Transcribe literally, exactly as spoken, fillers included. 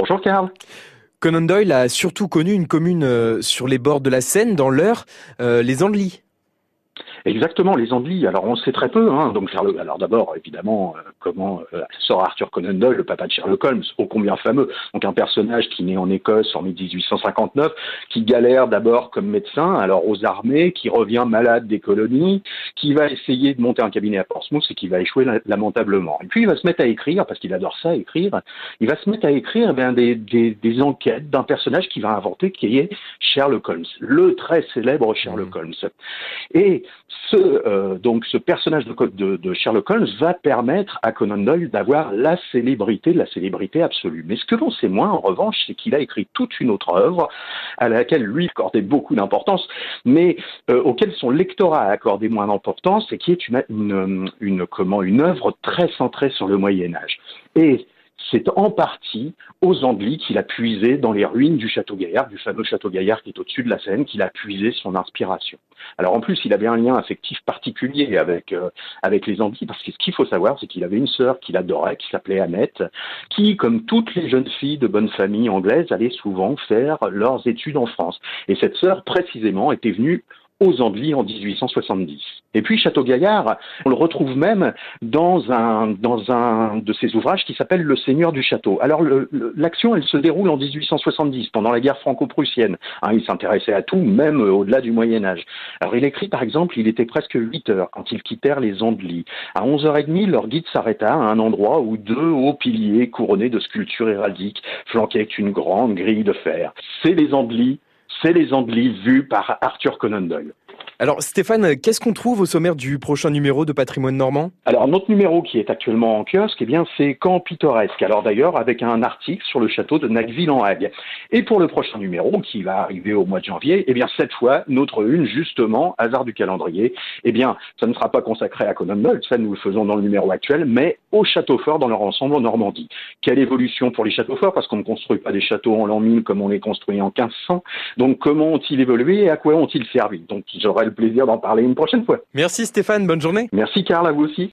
Bonjour Karl. Conan Doyle a surtout connu une commune euh, sur les bords de la Seine, dans l'Eure, euh, les Andelys. Exactement, les Andelys. Alors on sait très peu. Hein. Donc Sherlock- alors d'abord, évidemment, euh, comment euh, sort Arthur Conan Doyle, le papa de Sherlock Holmes, ô combien fameux. Donc un personnage qui naît en Écosse en dix-huit cent cinquante-neuf, qui galère d'abord comme médecin, alors aux armées, qui revient malade des colonies, qui va essayer de monter un cabinet à Portsmouth et qui va échouer la- lamentablement. Et puis il va se mettre à écrire, parce qu'il adore ça, écrire. Il va se mettre à écrire eh bien, des, des, des enquêtes d'un personnage qu'il va inventer, qui est Sherlock Holmes, le très célèbre Sherlock Mhm. Holmes. Et ce, euh, donc, ce personnage de, de, de Sherlock Holmes va permettre à Conan Doyle d'avoir la célébrité, la célébrité absolue. Mais ce que l'on sait moins, en revanche, c'est qu'il a écrit toute une autre œuvre à laquelle lui accordait beaucoup d'importance, mais euh, auquel son lectorat a accordé moins d'importance, et qui est une, une, une, comment, une œuvre très centrée sur le Moyen Âge. Et c'est en partie aux Andelys qu'il a puisé dans les ruines du château Gaillard, du fameux château Gaillard qui est au-dessus de la Seine, qu'il a puisé son inspiration. Alors en plus, il avait un lien affectif particulier avec euh, avec les Andelys, parce que ce qu'il faut savoir, c'est qu'il avait une sœur qu'il adorait, qui s'appelait Annette, qui, comme toutes les jeunes filles de bonne famille anglaise, allait souvent faire leurs études en France. Et cette sœur, précisément, était venue aux Andelys en dix-huit cent soixante-dix. Et puis Château Gaillard, on le retrouve même dans un, dans un de ses ouvrages qui s'appelle Le Seigneur du Château. Alors le, le, l'action, elle se déroule en dix-huit cent soixante-dix, pendant la guerre franco-prussienne. Hein, il s'intéressait à tout, même euh, au-delà du Moyen-Âge. Alors il écrit par exemple, il était presque huit heures quand ils quittèrent les Andelys. À onze heures trente, leur guide s'arrêta à un endroit où deux hauts piliers couronnés de sculptures héraldiques flanquaient une grande grille de fer. C'est les Andelys, c'est les Andelys vus par Arthur Conan Doyle. Alors Stéphane, qu'est-ce qu'on trouve au sommaire du prochain numéro de Patrimoine Normand ? Alors, notre numéro qui est actuellement en kiosque, eh bien, c'est Camp pittoresque. Alors d'ailleurs, avec un article sur le château de Nacqueville-en-Hague. Et pour le prochain numéro, qui va arriver au mois de janvier, eh bien, cette fois, notre une, justement, hasard du calendrier, eh bien, ça ne sera pas consacré à Conan Doyle, ça nous le faisons dans le numéro actuel, mais aux châteaux forts dans leur ensemble en Normandie. Quelle évolution pour les châteaux forts, parce qu'on ne construit pas des châteaux en l'an mille comme on les construit en quinze cents. Donc, comment ont-ils évolué et à quoi ont-ils servi? Donc, j'aurai le plaisir d'en parler une prochaine fois. Merci Stéphane, bonne journée. Merci Karl, à vous aussi.